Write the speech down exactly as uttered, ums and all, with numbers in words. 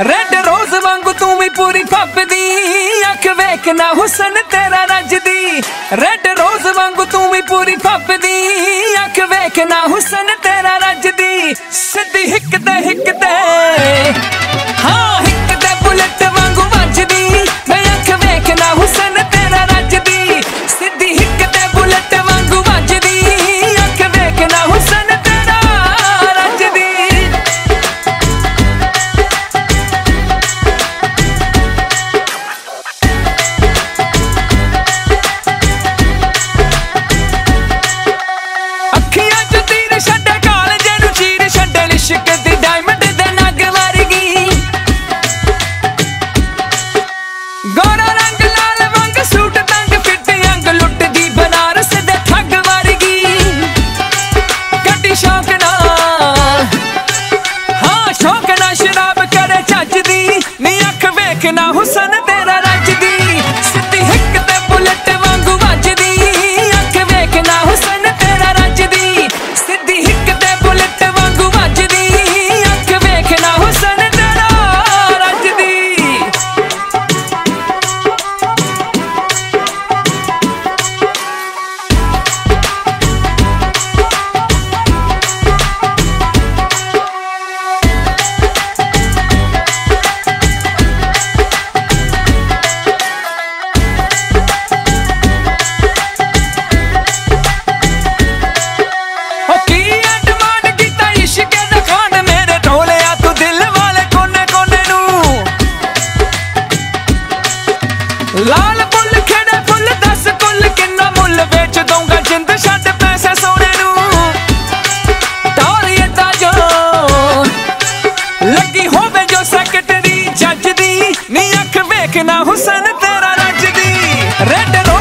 Red rose वांगू तू भी पूरी फबदी, अख वेखना हुसन तेरा रजदी। रेड रोज वांगू तू भी पूरी फबदी, अख वेखना हुसन तेरा रजदी। सिद्धी हिक ते हिक ते हाँ हिक ते बुलेट वांगू वजदी, मैं अख वेखना हुसन तेरा रजदी। सिद्धी हिक ते बुलेट वांगू वजदी, अख वेखना हुसन तेरा रजदी। अखियां च तीर छड्डे कालजे नूं चीर छड्डे, लिशक दी डायमंड दे नग वर्गी। गोरा रंग लाल वंग सूट तंग फिट अंग, लुटदी बनारस दे ठग वर्गी। गड्डी शौक नाल हाँ शौक नाल शराब करे चजदी, नी अख वेखना हुसन तेरा रजदी। सिद्धी हिक ते बुलेट वांगू वजदी, अख वेखना हुसन तेरा रजदी। सिद्धी हिक ते बुलेट वांगू वजदी, अख वेखना हुसन तेरा रजदी। ओ की डिमांड कीता इश्क दा खान, मेरे ढोलिया तू दिल वाले कोने कोने नूं। लाल फुल खेड़े फुल दस कुल किन्ना मुल, बेच दूंगा जिंद छड्ड पैसे सोने नूं। टोलिए दा जो लगी होवे जो सेक्रेटरी जज दी, नी अख वेखना हुसन तेरा रजदी। रेड